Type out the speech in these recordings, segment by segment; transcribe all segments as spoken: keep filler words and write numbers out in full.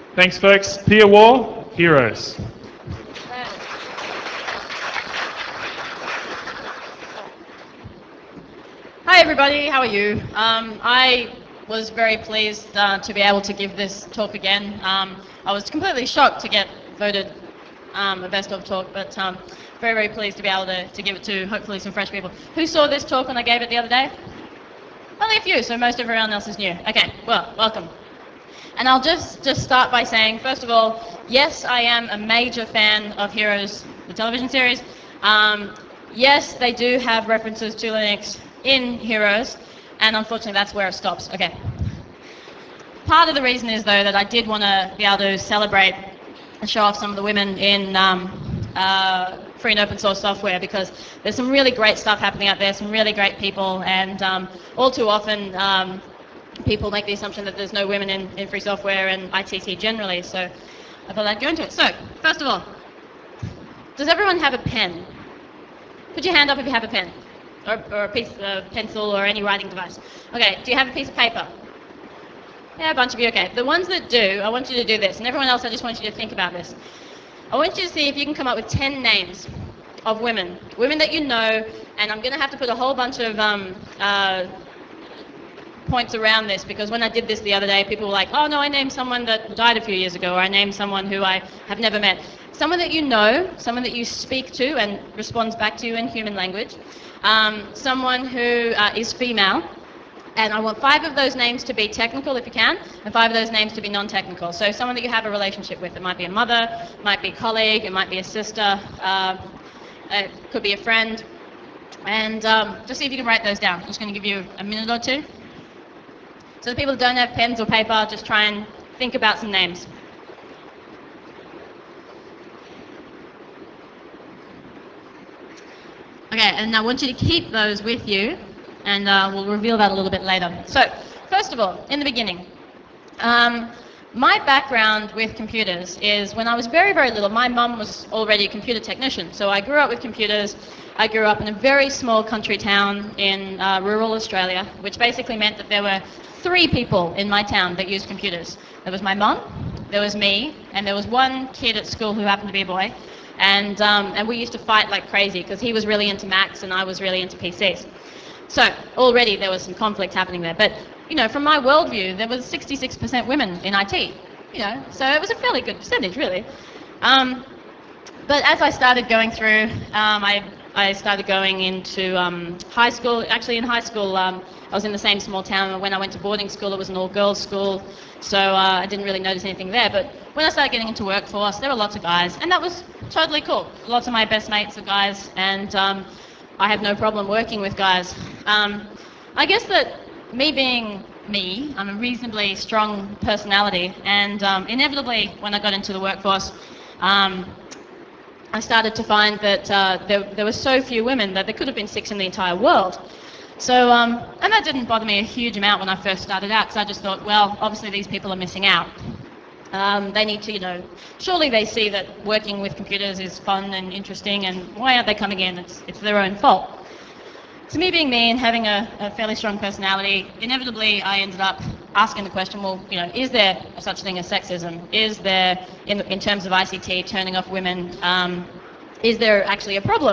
Thanks, folks. Pia War, Heroes. Hi everybody, how are you? Um, I was very pleased uh, to be able to give this talk again. Um, I was completely shocked to get voted um, a best of talk, but um, very, very pleased to be able to, to give it to hopefully some fresh people. Who saw this talk when I gave it the other day? Only a few, so most everyone else is new. Okay, well, welcome. And I'll just, just start by saying, first of all, yes, I am a major fan of Heroes, the television series. Um, yes, they do have references to Linux in Heroes, and unfortunately that's where it stops. Okay. Part of the reason is, though, that I did want to be able to celebrate and show off some of the women in um, uh, free and open source software, because there's some really great stuff happening out there, some really great people, and um, all too often um, people make the assumption that there's no women in, in free software and I T T generally, so I thought I'd go into it. So, first of all, does everyone have a pen? Put your hand up if you have a pen, or, or a piece of pencil or any writing device. Okay, do you have a piece of paper? Yeah, a bunch of you, okay. The ones that do, I want you to do this, and everyone else, I just want you to think about this. I want you to see if you can come up with ten names of women, women that you know, and I'm going to have to put a whole bunch of um, uh, points around this, because when I did this the other day, people were like, oh no, I named someone that died a few years ago, or I named someone who I have never met. Someone that you know, someone that you speak to and responds back to you in human language, um, someone who uh, is female, and I want five of those names to be technical if you can, and five of those names to be non-technical. So someone that you have a relationship with. It might be a mother, it might be a colleague, it might be a sister, uh, it could be a friend. And um, just see if you can write those down. I'm just going to give you a minute or two. So the people that don't have pens or paper, just try and think about some names. Okay, and I want you to keep those with you, and uh, we'll reveal that a little bit later. So, first of all, in the beginning, um, my background with computers is when I was very, very little, my mum was already a computer technician, so I grew up with computers. I grew up in a very small country town in uh, rural Australia, which basically meant that there were three people in my town that used computers. There was my mum, there was me, and there was one kid at school who happened to be a boy. And, um, and we used to fight like crazy, because he was really into Macs and I was really into P Cs. So already there was some conflict happening there. But, you know, from my worldview, there was sixty-six percent women in I T, you know, so it was a fairly good percentage, really. Um, but as I started going through, um, I, I started going into um, high school. Actually, in high school, um, I was in the same small town. When I went to boarding school, it was an all-girls school, so uh, I didn't really notice anything there. But when I started getting into workforce, there were lots of guys, and that was totally cool. Lots of my best mates are guys, and um, I have no problem working with guys. Um, I guess that me being me, I'm a reasonably strong personality, and um, inevitably, when I got into the workforce, um, I started to find that uh, there, there were so few women that there could have been six in the entire world. So, um, and that didn't bother me a huge amount when I first started out, because I just thought, well, obviously these people are missing out. Um, they need to, you know, surely they see that working with computers is fun and interesting, and why aren't they coming in? It's, it's their own fault. So me being me and having a, a fairly strong personality, inevitably I ended up asking the question, well, you know, is there such thing as sexism? Is there, in, in terms of I C T, turning off women, um, is there actually a problem?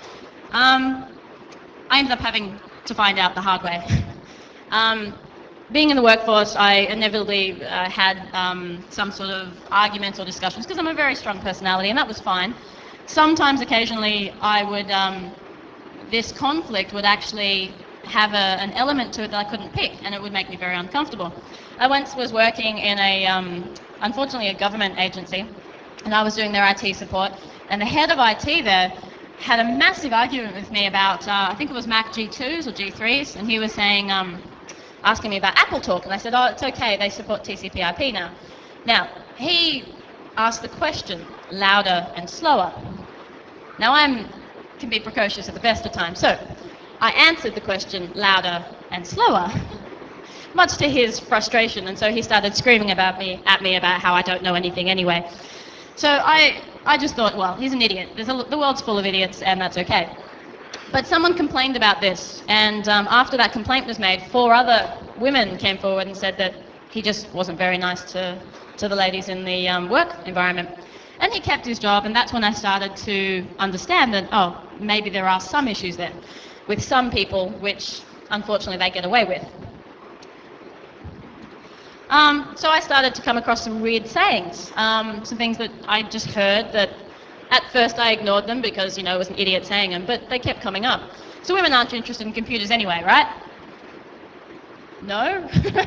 Um, I ended up having to find out the hard way. um, being in the workforce, I inevitably uh, had um, some sort of arguments or discussions, because I'm a very strong personality, and that was fine. Sometimes, occasionally, I would um, this conflict would actually have a, an element to it that I couldn't pick, and it would make me very uncomfortable. I once was working in a, um, unfortunately, a government agency, and I was doing their I T support, and the head of I T there had a massive argument with me about, uh, I think it was Mac G twos or G threes, and he was saying, um, asking me about Apple Talk, and I said, oh, it's okay, they support T C P I P now. Now, he asked the question louder and slower. Now, I'm can be precocious at the best of times, so I answered the question louder and slower, much to his frustration, and so he started screaming about me at me about how I don't know anything anyway. So I I just thought, well, he's an idiot. There's a, the world's full of idiots, and that's okay. But someone complained about this, and um, after that complaint was made, four other women came forward and said that he just wasn't very nice to to the ladies in the um, work environment. And he kept his job, and that's when I started to understand that, oh, maybe there are some issues there with some people, which unfortunately they get away with. Um, so I started to come across some weird sayings, um, some things that I just heard that at first I ignored them because, you know, I was an idiot saying them, but they kept coming up. So women aren't interested in computers anyway, right? No?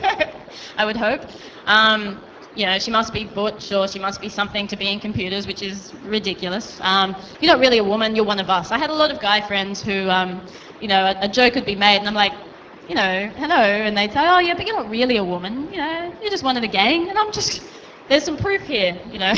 I would hope. Um, you know, she must be butch or she must be something to be in computers, which is ridiculous. Um, you're not really a woman, you're one of us. I had a lot of guy friends who, um, you know, a, a joke would be made and I'm like, you know, hello, and they'd say, oh yeah, but you're not really a woman, you know, you're just one of the gang, and I'm just, there's some proof here, you know.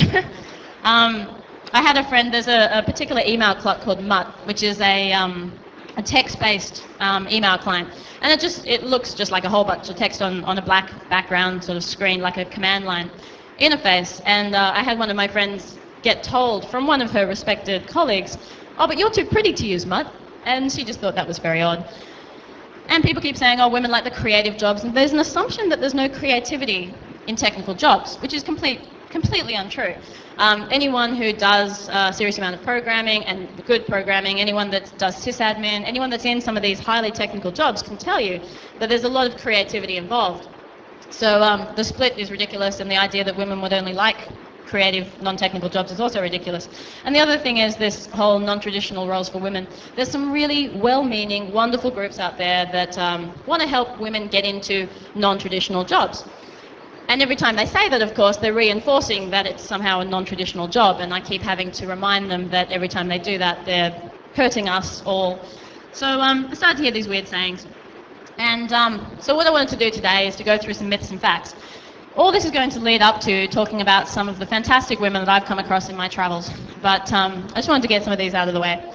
um, I had a friend, there's a, a particular email client called Mutt, which is a, um, a text-based um, email client, and it just, it looks just like a whole bunch of text on, on a black background sort of screen, like a command line interface, and uh, I had one of my friends get told from one of her respected colleagues, oh, but you're too pretty to use Mutt, and she just thought that was very odd. And people keep saying, oh, women like the creative jobs, and there's an assumption that there's no creativity in technical jobs, which is complete, completely untrue. Um, anyone who does a serious amount of programming and good programming, anyone that does sysadmin, anyone that's in some of these highly technical jobs can tell you that there's a lot of creativity involved. So um, the split is ridiculous, and the idea that women would only like creative, non-technical jobs is also ridiculous. And the other thing is this whole non-traditional roles for women. There's some really well-meaning, wonderful groups out there that um, want to help women get into non-traditional jobs. And every time they say that, of course, they're reinforcing that it's somehow a non-traditional job, and I keep having to remind them that every time they do that, they're hurting us all. So um, I started to hear these weird sayings. And um, so what I wanted to do today is to go through some myths and facts. All this is going to lead up to talking about some of the fantastic women that I've come across in my travels, but um, I just wanted to get some of these out of the way.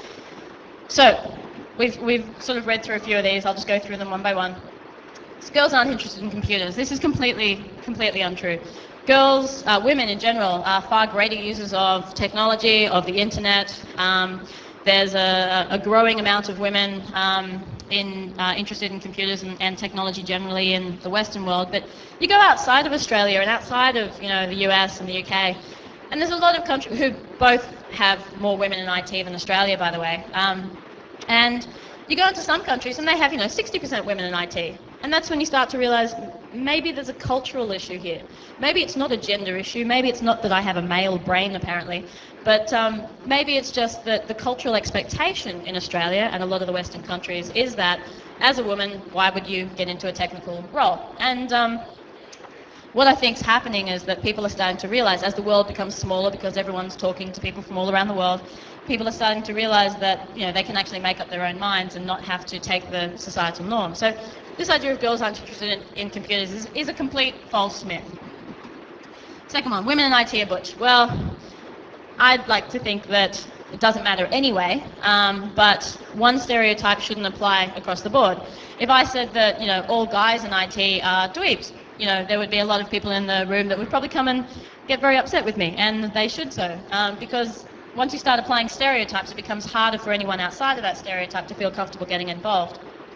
So, we've, we've sort of read through a few of these, I'll just go through them one by one. So girls aren't interested in computers. This is completely, completely untrue. Girls, uh, women in general, are far greater users of technology, of the internet. Um, there's a, a growing amount of women um, in, uh, interested in computers and, and technology generally in the Western world, but you go outside of Australia and outside of, you know, the U S and the U K, and there's a lot of countries who both have more women in I T than Australia, by the way. Um, and you go into some countries and they have, you know, sixty percent women in I T. And that's when you start to realise maybe there's a cultural issue here. Maybe it's not a gender issue, maybe it's not that I have a male brain apparently, but um, maybe it's just that the cultural expectation in Australia and a lot of the Western countries is that as a woman, why would you get into a technical role? And um, what I think is happening is that people are starting to realise, as the world becomes smaller because everyone's talking to people from all around the world, people are starting to realise that, you know, they can actually make up their own minds and not have to take the societal norm. So this idea of girls aren't interested in, in computers is, is a complete false myth. Second one, women in I T are butch. Well, I'd like to think that it doesn't matter anyway, um, but one stereotype shouldn't apply across the board. If I said that, you know, all guys in I T are dweebs, you know, there would be a lot of people in the room that would probably come and get very upset with me, and they should so, um, because once you start applying stereotypes, it becomes harder for anyone outside of that stereotype to feel comfortable getting involved.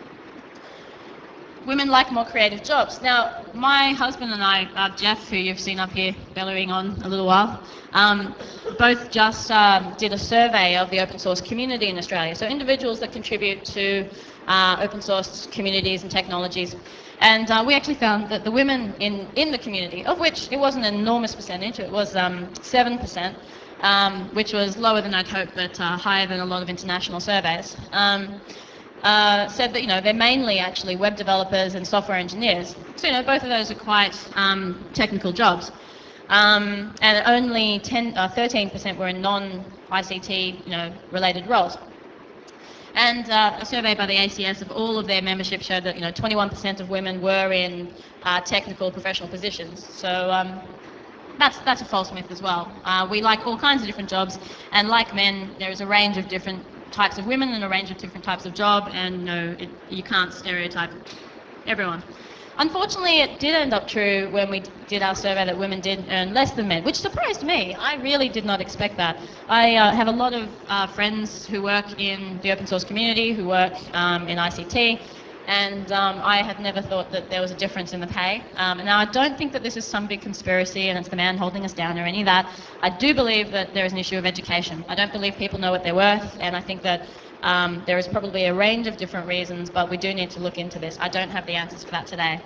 Women like more creative jobs. Now, my husband and I, uh, Jeff, who you've seen up here bellowing on a little while, um, both just um, did a survey of the open source community in Australia. So individuals that contribute to uh, open source communities and technologies. And uh, we actually found that the women in, in the community, of which it wasn't an enormous percentage, it was um, seven percent, um, which was lower than I'd hoped, but uh, higher than a lot of international surveys. Um, Uh, said that, you know, they're mainly actually web developers and software engineers. So, you know, both of those are quite um, technical jobs. Um, and only ten, uh, thirteen percent were in non-I C T, you know, related roles. And uh, a survey by the A C S of all of their membership showed that, you know, twenty-one percent of women were in uh, technical professional positions. So um, that's, that's a false myth as well. Uh, we like all kinds of different jobs, and like men, there is a range of different types of women and a range of different types of job, and no, it, you can't stereotype everyone. Unfortunately, it did end up true when we did our survey that women did earn less than men, which surprised me. I really did not expect that. I uh, have a lot of uh, friends who work in the open source community, who work um, in I C T, and um, I had never thought that there was a difference in the pay. Um, and now I don't think that this is some big conspiracy and it's the man holding us down or any of that. I do believe that there is an issue of education. I don't believe people know what they're worth, and I think that um, there is probably a range of different reasons, but we do need to look into this. I don't have the answers for that today.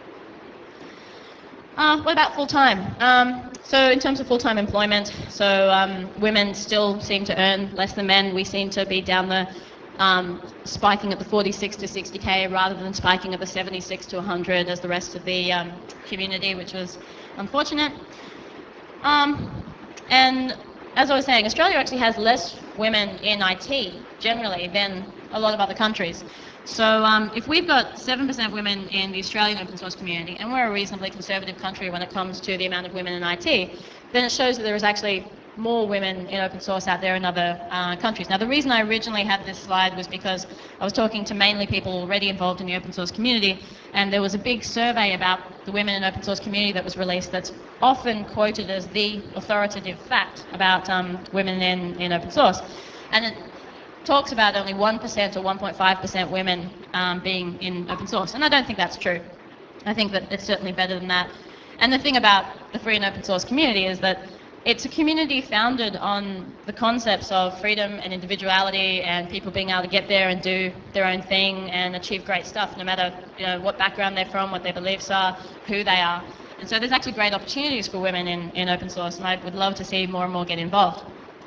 Uh, what about full-time? Um, so in terms of full-time employment, so um, women still seem to earn less than men. We seem to be down the um, spiking at the forty-six to sixty K rather than spiking at the seventy-six to one hundred as the rest of the um, community, which was unfortunate. Um, and as I was saying, Australia actually has less women in I T generally than a lot of other countries. So um, if we've got seven percent women in the Australian open source community, and we're a reasonably conservative country when it comes to the amount of women in I T, then it shows that there is actually more women in open source out there in other uh, countries. Now, the reason I originally had this slide was because I was talking to mainly people already involved in the open source community, and there was a big survey about the women in open source community that was released that's often quoted as the authoritative fact about um, women in, in open source. And it talks about only one percent or one point five percent women um, being in open source, and I don't think that's true. I think that it's certainly better than that. And the thing about the free and open source community is that it's a community founded on the concepts of freedom and individuality and people being able to get there and do their own thing and achieve great stuff no matter, you know, what background they're from, what their beliefs are, who they are. And so there's actually great opportunities for women in, in open source, and I would love to see more and more get involved.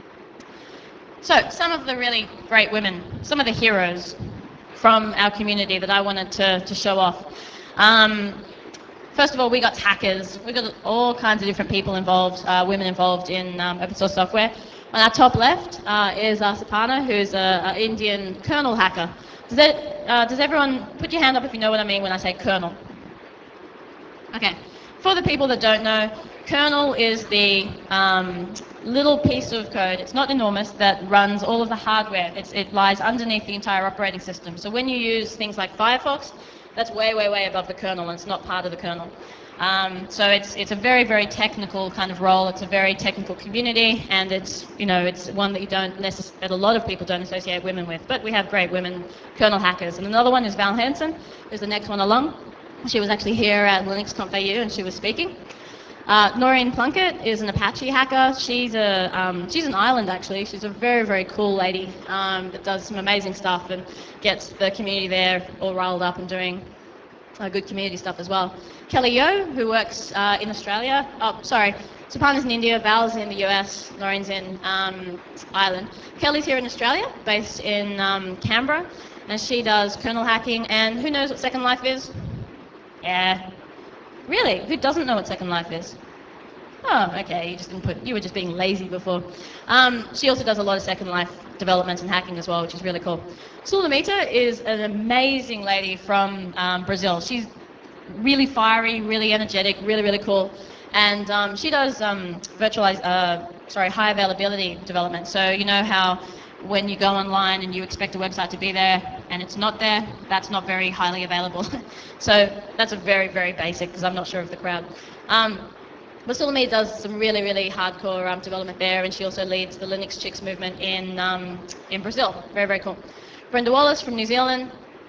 So some of the really great women, some of the heroes from our community that I wanted to, to show off. Um, First of all, we got hackers. We got all kinds of different people involved, uh, women involved in um, open source software. On our top left uh, is uh, Sapana, who's an Indian kernel hacker. Does, that, uh, does everyone put your hand up if you know what I mean when I say kernel? Okay. For the people that don't know, kernel is the um, little piece of code, it's not enormous, that runs all of the hardware. It's, it lies underneath the entire operating system. So when you use things like Firefox, that's way, way, way above the kernel, and it's not part of the kernel. Um, so it's it's a very, very technical kind of role. It's a very technical community, and it's you know it's one that you don't necess- that a lot of people don't associate women with. But we have great women kernel hackers. And another one is Val Hansen, who's the next one along. She was actually here at LinuxConf A U, and she was speaking. Uh, Noreen Plunkett is an Apache hacker. She's a um, she's an island actually. She's a very, very cool lady um, that does some amazing stuff and gets the community there all riled up and doing uh, good community stuff as well. Kelly Yo, who works uh, in Australia. Oh, sorry. Sapana's in India, Val's in the U S, Noreen's in um, Ireland. Kelly's here in Australia, based in um, Canberra, and she does kernel hacking. And who knows what Second Life is? Yeah. Really? Who doesn't know what Second Life is? Oh, okay, you just didn't put, you were just being lazy before. Um, she also does a lot of Second Life development and hacking as well, which is really cool. Sulamita is an amazing lady from um, Brazil. She's really fiery, really energetic, really, really cool. And um, she does um, virtualize, uh, sorry, high availability development. So you know how when you go online and you expect a website to be there and it's not there, that's not very highly available. So that's a very, very basic, because I'm not sure of the crowd. Um, but Sulamita does some really, really hardcore um, development there, and she also leads the Linux Chicks movement in um, in Brazil. Very, very cool. Brenda Wallace from New Zealand,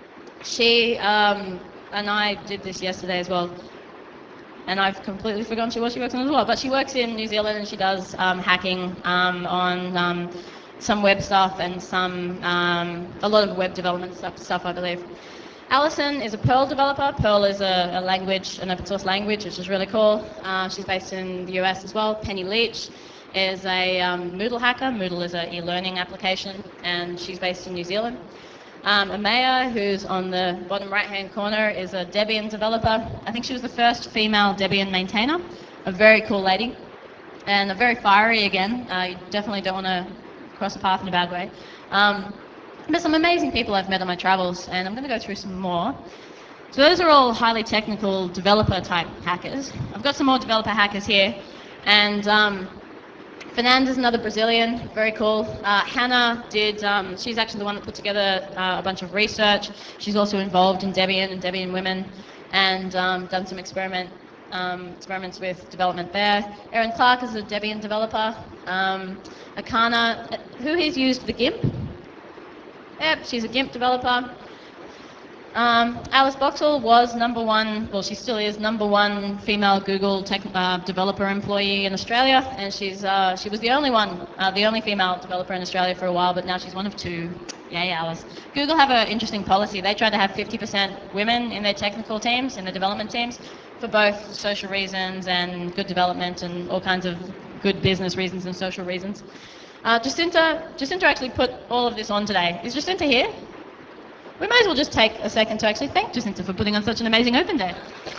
she um, and I did this yesterday as well, and I've completely forgotten what she works on as well, but she works in New Zealand and she does um, hacking um, on um, some web stuff and some um, a lot of web development stuff, stuff I believe. Alison is a Perl developer. Perl is a, a language, an open source language, which is really cool. Uh, she's based in the U S as well. Penny Leach is a um, Moodle hacker. Moodle is an e-learning application, and she's based in New Zealand. Um, Amaya, who's on the bottom right-hand corner, is a Debian developer. I think she was the first female Debian maintainer. A very cool lady, and a very fiery again. Uh, you definitely don't want to cross a path in a bad way. Um, There's some amazing people I've met on my travels, and I'm going to go through some more. So those are all highly technical developer type hackers. I've got some more developer hackers here, and um, Fernanda's another Brazilian, very cool. Uh, Hannah did, um, she's actually the one that put together uh, a bunch of research. She's also involved in Debian and Debian Women, and um, done some experiment um, experiments with development there. Erin Clark is a Debian developer. Um, Akana, who has used the GIMP? Yep, she's a GIMP developer. Um, Alice Boxall was number one, well, she still is number one female Google tech, uh, developer employee in Australia, and she's uh, she was the only one, uh, the only female developer in Australia for a while, but now she's one of two. Yay, Alice. Google have an interesting policy. They try to have fifty percent women in their technical teams, in the development teams, for both social reasons and good development and all kinds of good business reasons and social reasons. Uh, Jacinta, Jacinta actually put all of this on today. Is Jacinta here? We may as well just take a second to actually thank Jacinta for putting on such an amazing open day.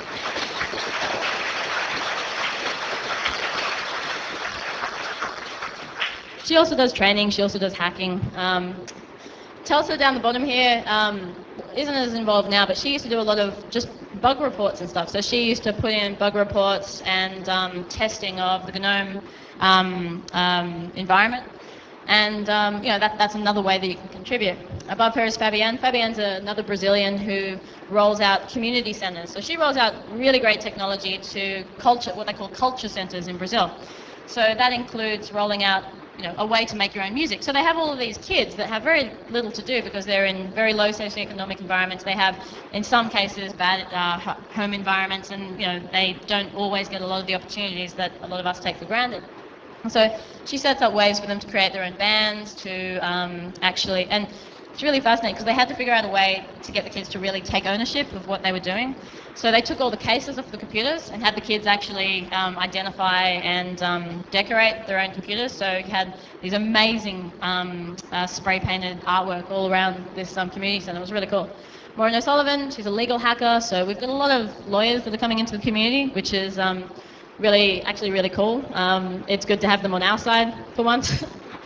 She also does training, she also does hacking. Um, Telsa down the bottom here um, isn't as involved now, but she used to do a lot of just bug reports and stuff. So she used to put in bug reports and um, testing of the GNOME um, um, environment. And um, you know that, that's another way that you can contribute. Above her is Fabienne. Fabienne's another Brazilian who rolls out community centers. So she rolls out really great technology to culture, what they call culture centers in Brazil. So that includes rolling out you know, a way to make your own music. So they have all of these kids that have very little to do because they're in very low socioeconomic environments. They have, in some cases, bad uh, home environments, and you know they don't always get a lot of the opportunities that a lot of us take for granted. So she sets up ways for them to create their own bands, to um, actually, and it's really fascinating because they had to figure out a way to get the kids to really take ownership of what they were doing. So they took all the cases off the computers and had the kids actually um, identify and um, decorate their own computers. So you had these amazing um, uh, spray painted artwork all around this um, community centre. It was really cool. Maureen O'Sullivan, she's a legal hacker, so we've got a lot of lawyers that are coming into the community, which is um, really, actually really cool. Um, it's good to have them on our side for once.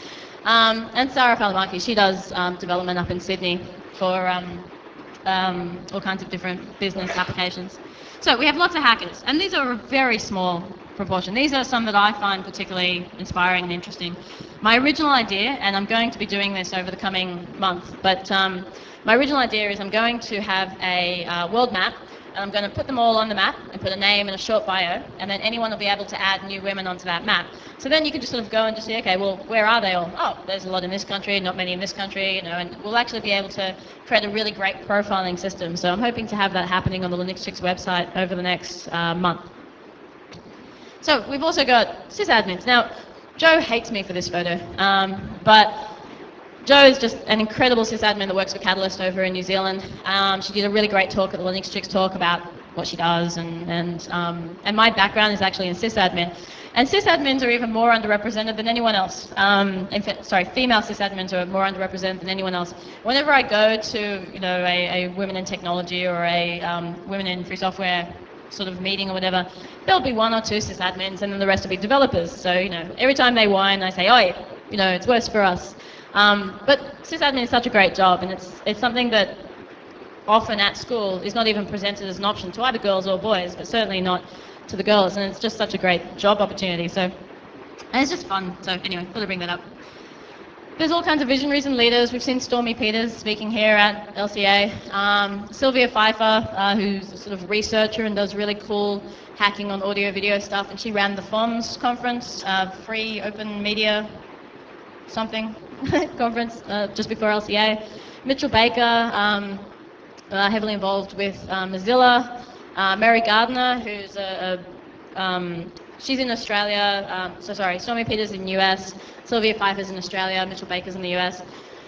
um, and Sarah Falamaki, she does um, development up in Sydney for um, um, all kinds of different business applications. So we have lots of hackers, and these are a very small proportion. These are some that I find particularly inspiring and interesting. My original idea, and I'm going to be doing this over the coming month, but um, my original idea is I'm going to have a uh, world map, and I'm going to put them all on the map and put a name and a short bio, and then anyone will be able to add new women onto that map. So then you can just sort of go and just say, okay, well, where are they all? Oh, there's a lot in this country, not many in this country, you know, and we'll actually be able to create a really great profiling system. So I'm hoping to have that happening on the Linux Chicks website over the next uh, month. So we've also got sysadmins. Now, Joe hates me for this photo, um, but Joe is just an incredible sysadmin that works for Catalyst over in New Zealand. Um, she did a really great talk at the Linux Chicks talk about what she does, and and um, and my background is actually in sysadmin. And sysadmins are even more underrepresented than anyone else. Um, in fact, sorry, female sysadmins are more underrepresented than anyone else. Whenever I go to you know a, a women in technology or a um, women in free software sort of meeting or whatever, there'll be one or two sysadmins, and then the rest will be developers. So you know, every time they whine, I say, oh, you know, it's worse for us. Um, but sysadmin is such a great job, and it's it's something that often at school is not even presented as an option to either girls or boys, but certainly not to the girls, and it's just such a great job opportunity. So, and it's just fun. So anyway, got to bring that up. There's all kinds of visionaries and leaders. We've seen Stormy Peters speaking here at L C A. Um, Sylvia Pfeiffer, uh, who's a sort of researcher and does really cool hacking on audio video stuff, and she ran the F O M S conference, uh, Free Open Media something conference uh, just before L C A. Mitchell Baker, um, uh, heavily involved with uh, Mozilla. Uh, Mary Gardner, who's a, a um, she's in Australia. Um, so sorry, Stormy Peters in the U S. Sylvia Pfeiffer's in Australia. Mitchell Baker's in the U S.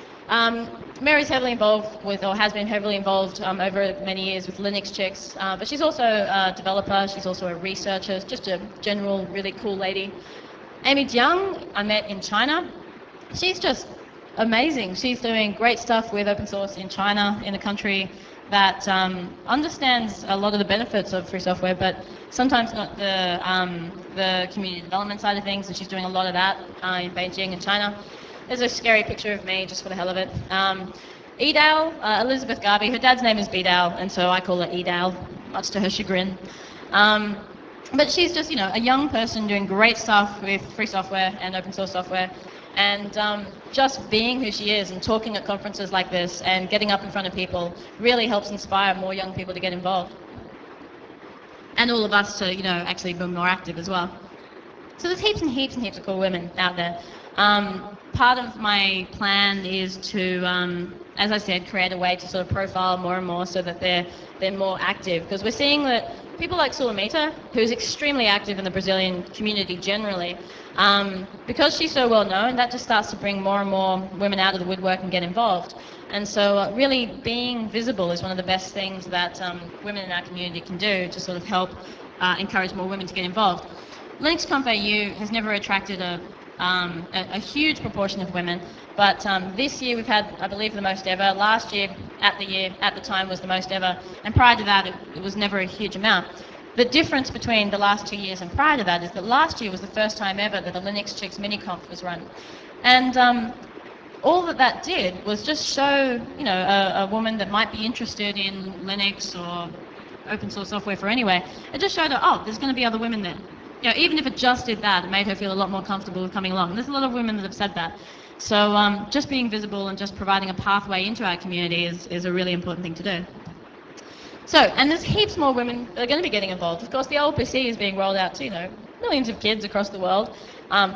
Um, Mary's heavily involved with, or has been heavily involved um, over many years with Linux Chicks, uh, but she's also a developer. She's also a researcher. Just a general, really cool lady. Amy Jiang, I met in China. She's just amazing. She's doing great stuff with open source in China, in a country that um, understands a lot of the benefits of free software, but sometimes not the um, the community development side of things, and she's doing a lot of that uh, in Beijing in China. There's a scary picture of me, just for the hell of it. Um, Edale, uh, Elizabeth Garvey, her dad's name is Bedale, and so I call her Edale, much to her chagrin. Um, but she's just, you know, a young person doing great stuff with free software and open source software. And um, just being who she is and talking at conferences like this and getting up in front of people really helps inspire more young people to get involved. And all of us to, you know, actually be more active as well. So there's heaps and heaps and heaps of cool women out there. Um, part of my plan is to, um, as I said, create a way to sort of profile more and more so that they're they're more active. Because we're seeing that people like Sulamita, who's extremely active in the Brazilian community generally, um, because she's so well known, that just starts to bring more and more women out of the woodwork and get involved. And so uh, really being visible is one of the best things that um, women in our community can do to sort of help uh, encourage more women to get involved. LinuxConf A U has never attracted a, um, a, a huge proportion of women, but um, this year we've had, I believe, the most ever. Last year, at the year, at the time, was the most ever, and prior to that, it, it was never a huge amount. The difference between the last two years and prior to that is that last year was the first time ever that a Linux Chicks mini-conf was run. And um, all that that did was just show, you know, a, a woman that might be interested in Linux or open source software for anywhere. It just showed her, oh, there's going to be other women there. You know, even if it just did that, it made her feel a lot more comfortable with coming along. And there's a lot of women that have said that. So um, just being visible and just providing a pathway into our community is, is a really important thing to do. So, and there's heaps more women that are going to be getting involved. Of course, the O L P C is being rolled out to, you know, millions of kids across the world. Um,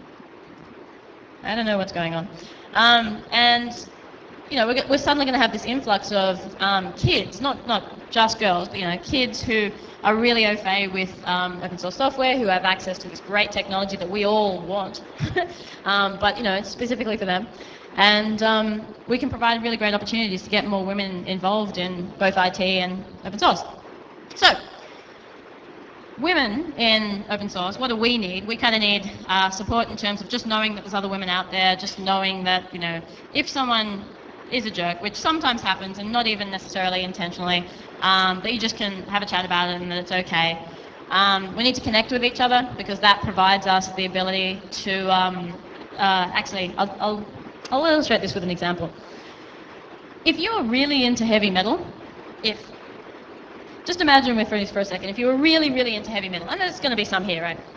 I don't know what's going on. Um, and you know, we're, we're suddenly going to have this influx of um, kids, not not just girls, but you know, kids who are really au fait with um, open source software, who have access to this great technology that we all want, um, but you know, specifically for them. And um, we can provide really great opportunities to get more women involved in both I T and open source. So, women in open source, what do we need? We kind of need uh, support in terms of just knowing that there's other women out there, just knowing that, you know, if someone is a jerk, which sometimes happens and not even necessarily intentionally, um, that you just can have a chat about it and that it's okay. Um, we need to connect with each other because that provides us the ability to, um, uh, actually, I'll, I'll, I'll illustrate this with an example. If you're really into heavy metal, if just imagine with this for a second, if you were really, really into heavy metal, and there's going to be some here, right?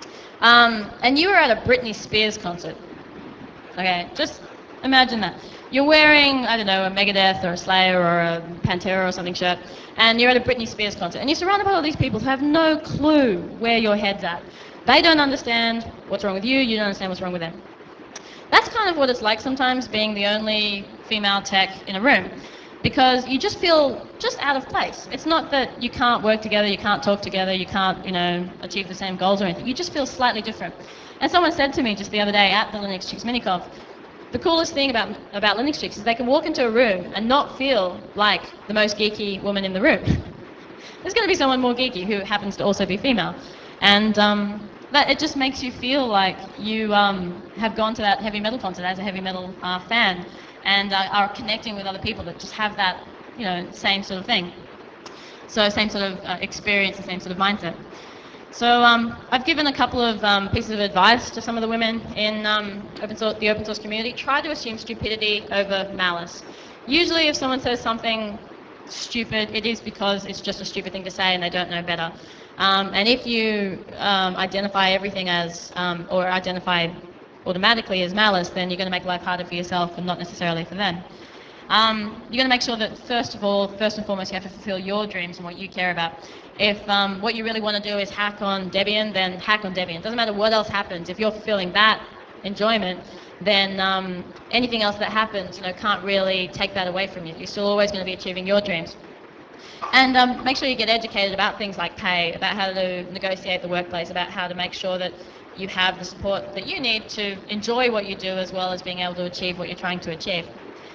Um, and you were at a Britney Spears concert, okay? Just imagine that. You're wearing, I don't know, a Megadeth or a Slayer or a Pantera or something shirt, and you're at a Britney Spears concert, and you're surrounded by all these people who have no clue where your head's at. They don't understand what's wrong with you, you don't understand what's wrong with them. That's kind of what it's like sometimes being the only female tech in a room, because you just feel just out of place. It's not that you can't work together, you can't talk together, you can't, you know, achieve the same goals or anything. You just feel slightly different. And someone said to me just the other day at the Linux Chicks mini-conf, the coolest thing about, about Linux Chicks is they can walk into a room and not feel like the most geeky woman in the room. There's going to be someone more geeky who happens to also be female. And um, that it just makes you feel like you um, have gone to that heavy metal concert as a heavy metal uh, fan and uh, are connecting with other people that just have that, you know, same sort of thing. So same sort of uh, experience, the same sort of mindset. So um, I've given a couple of um, pieces of advice to some of the women in um, open source, the open source community. Try to assume stupidity over malice. Usually if someone says something stupid, it is because it's just a stupid thing to say and they don't know better. Um, and if you um, identify everything as, um, or identify automatically as malice, then you're going to make life harder for yourself and not necessarily for them. Um, you're going to make sure that first of all, first and foremost, you have to fulfill your dreams and what you care about. If um, what you really want to do is hack on Debian, then hack on Debian. It doesn't matter what else happens. If you're fulfilling that enjoyment, then um, anything else that happens, you know, can't really take that away from you. You're still always going to be achieving your dreams. And um, make sure you get educated about things like pay, about how to negotiate the workplace, about how to make sure that you have the support that you need to enjoy what you do as well as being able to achieve what you're trying to achieve.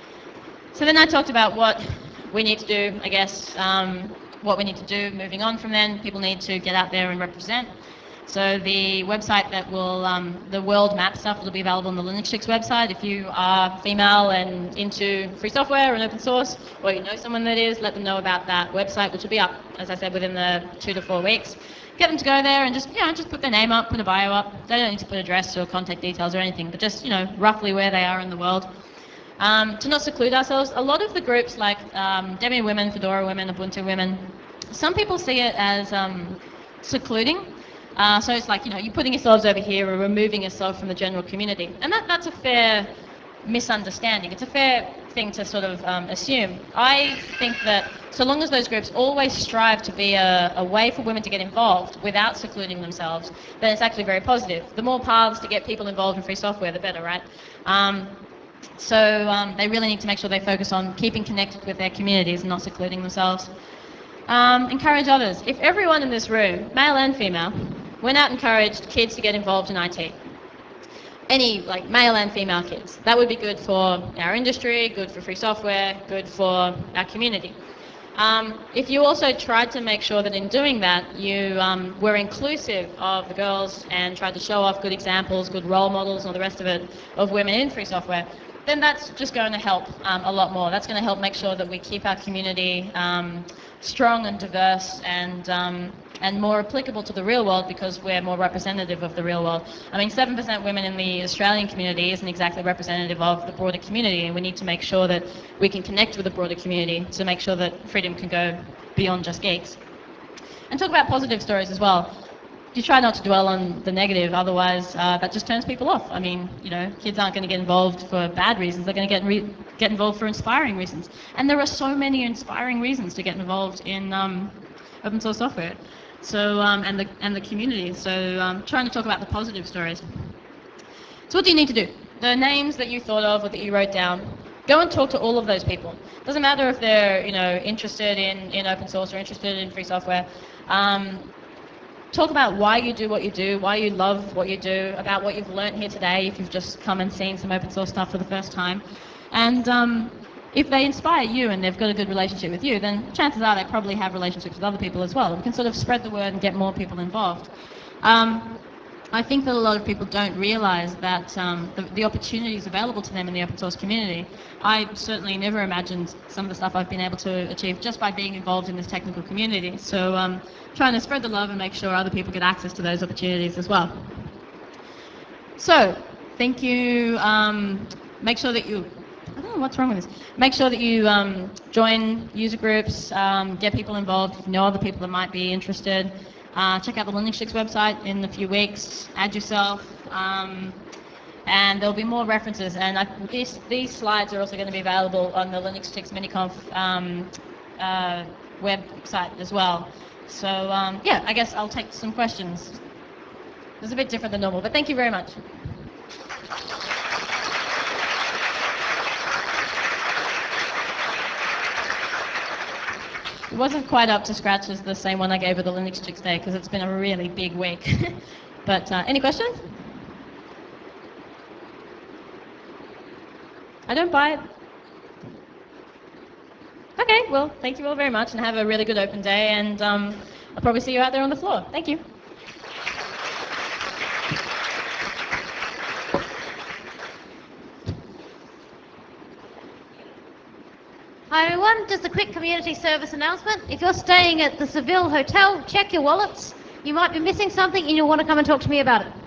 So then I talked about what we need to do, I guess, um, what we need to do moving on from then. People need to get out there and represent. So the website that will, um, the world map stuff will be available on the Linux Chicks website. If you are female and into free software and open source, or you know someone that is, let them know about that website, which will be up, as I said, within the two to four weeks. Get them to go there and just, you know, just put their name up, put a bio up. They don't need to put address or contact details or anything, but just, you know, roughly where they are in the world. Um, to not seclude ourselves, a lot of the groups like um, Debian Women, Fedora Women, Ubuntu Women, some people see it as um, secluding. Uh, so it's like, you know, you're putting yourselves over here or removing yourself from the general community. And that, that's a fair misunderstanding. It's a fair thing to sort of um, assume. I think that so long as those groups always strive to be a, a way for women to get involved without secluding themselves, then it's actually very positive. The more paths to get people involved in free software, the better, right? Um, so um, they really need to make sure they focus on keeping connected with their communities and not secluding themselves. Um, encourage others. If everyone in this room, male and female, went out and encouraged kids to get involved in I T, any like male and female kids, that would be good for our industry, good for free software, good for our community. Um, if you also tried to make sure that in doing that you um, were inclusive of the girls and tried to show off good examples, good role models, and all the rest of it of women in free software, then that's just going to help um, a lot more. That's going to help make sure that we keep our community um, strong and diverse and um, and more applicable to the real world because we're more representative of the real world. I mean, seven percent women in the Australian community isn't exactly representative of the broader community, and we need to make sure that we can connect with the broader community to make sure that freedom can go beyond just geeks. And talk about positive stories as well. You try not to dwell on the negative, otherwise uh, that just turns people off. I mean, you know, kids aren't going to get involved for bad reasons, they're going to get re- get involved for inspiring reasons. And there are so many inspiring reasons to get involved in um, open source software. So, um, and the and the community. So, um, trying to talk about the positive stories. So, what do you need to do? The names that you thought of or that you wrote down, go and talk to all of those people. Doesn't matter if they're, you know, interested in, in open source or interested in free software. Um, talk about why you do what you do, why you love what you do, about what you've learnt here today if you've just come and seen some open source stuff for the first time. And um, if they inspire you and they've got a good relationship with you, then chances are they probably have relationships with other people as well. We can sort of spread the word and get more people involved. Um, I think that a lot of people don't realise that um, the, the opportunities available to them in the open source community. I certainly never imagined some of the stuff I've been able to achieve just by being involved in this technical community. So um, trying to spread the love and make sure other people get access to those opportunities as well. So, thank you. Um, make sure that you, I don't know what's wrong with this. Make sure that you um, join user groups, um, get people involved, if you know other people that might be interested. Uh, check out the Linuxchicks website in a few weeks, add yourself, um, and there'll be more references. And I, these, these slides are also going to be available on the Linuxchicks MiniConf um, uh, website as well. So um, yeah, I guess I'll take some questions. It's a bit different than normal, but thank you very much. It wasn't quite up to scratch as the same one I gave at the Linuxchicks Day because it's been a really big week. But uh, any questions? I don't buy it. Okay, well, thank you all very much and have a really good open day, and um, I'll probably see you out there on the floor. Thank you. Hi everyone, just a quick community service announcement. If you're staying at the Seville Hotel, check your wallets. You might be missing something and you'll want to come and talk to me about it.